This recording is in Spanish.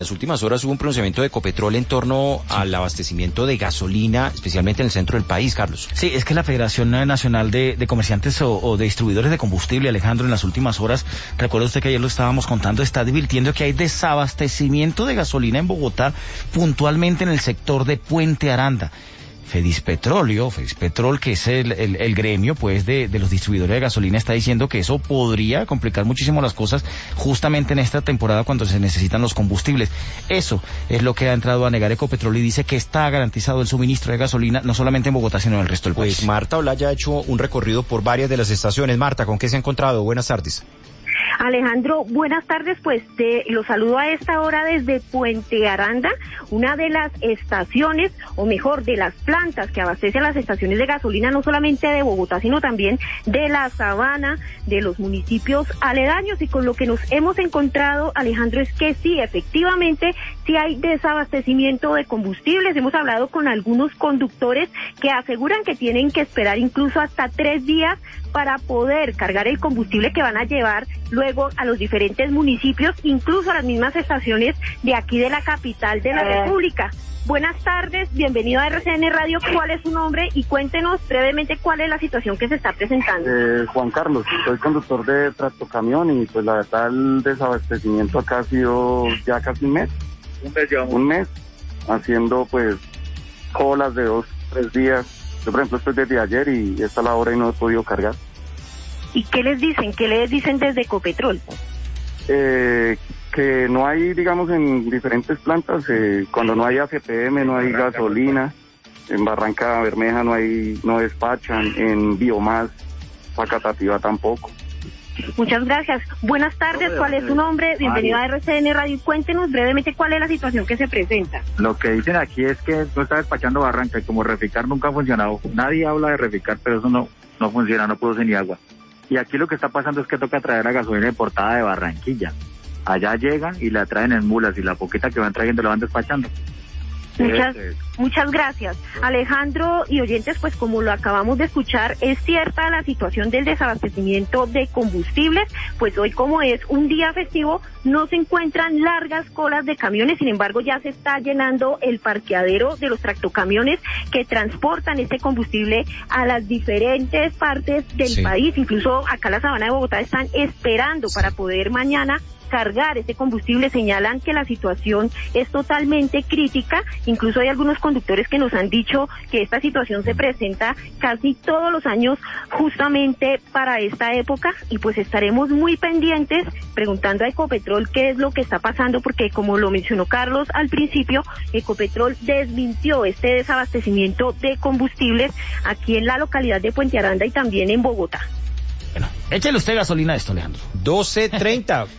En las últimas horas hubo un pronunciamiento de Ecopetrol en torno al abastecimiento de gasolina, especialmente en el centro del país, Carlos. Sí, es que la Federación Nacional de Comerciantes o de Distribuidores de Combustible, Alejandro, en las últimas horas, recuerda usted que ayer lo estábamos contando, está advirtiendo que hay desabastecimiento de gasolina en Bogotá, puntualmente en el sector de Puente Aranda. Fedispetrol, que es el gremio pues de los distribuidores de gasolina, está diciendo que eso podría complicar muchísimo las cosas justamente en esta temporada cuando se necesitan los combustibles. Eso es lo que ha entrado a negar Ecopetrol y dice que está garantizado el suministro de gasolina no solamente en Bogotá sino en el resto del país. Pues Marta Olaya ha hecho un recorrido por varias de las estaciones. Marta, ¿con qué se ha encontrado? Buenas tardes. Alejandro, buenas tardes, pues los saludo a esta hora desde Puente Aranda, una de las estaciones, o mejor, de las plantas que abastecen las estaciones de gasolina, no solamente de Bogotá, sino también de la Sabana, de los municipios aledaños, y con lo que nos hemos encontrado, Alejandro, es que sí, efectivamente, sí hay desabastecimiento de combustibles. Hemos hablado con algunos conductores que aseguran que tienen que esperar incluso hasta 3 días para poder cargar el combustible que van a llevar luego a los diferentes municipios, incluso a las mismas estaciones de aquí de la capital de la República. Buenas tardes, bienvenido a RCN Radio. ¿Cuál es su nombre? Y cuéntenos brevemente cuál es la situación que se está presentando. Juan Carlos, soy conductor de tractocamión y pues la verdad el desabastecimiento acá ha sido ya casi un mes. Un mes, haciendo pues colas de 2-3 días. Yo, por ejemplo, estoy desde ayer y esta es la hora y no he podido cargar. ¿Y qué les dicen? ¿Qué les dicen desde Ecopetrol? Que no hay, digamos, en diferentes plantas, cuando no hay ACPM, no hay gasolina, en Barranca Bermeja no despachan, en Biomás, Facatativá tampoco. Muchas gracias. Buenas tardes, ¿cuál es su nombre? Bienvenido a RCN Radio. Cuéntenos brevemente cuál es la situación que se presenta. Lo que dicen aquí es que no está despachando Barranca y como Reficar nunca ha funcionado. Nadie habla de Reficar, pero eso no funciona, no produce ni agua. Y aquí lo que está pasando es que toca traer la gasolina importada de Barranquilla. Allá llegan y la traen en mulas y la poquita que van trayendo la van despachando. Muchas gracias. Alejandro y oyentes, pues como lo acabamos de escuchar, es cierta la situación del desabastecimiento de combustibles, pues hoy como es un día festivo, no se encuentran largas colas de camiones, sin embargo ya se está llenando el parqueadero de los tractocamiones que transportan este combustible a las diferentes partes del país, incluso acá en la Sabana de Bogotá están esperando para poder mañana cargar ese combustible. Señalan que la situación es totalmente crítica, incluso hay algunos conductores que nos han dicho que esta situación se presenta casi todos los años justamente para esta época, y pues estaremos muy pendientes preguntando a Ecopetrol qué es lo que está pasando, porque como lo mencionó Carlos al principio, Ecopetrol desmintió este desabastecimiento de combustibles aquí en la localidad de Puente Aranda y también en Bogotá. Bueno, échale usted gasolina a esto, Alejandro. 12:30.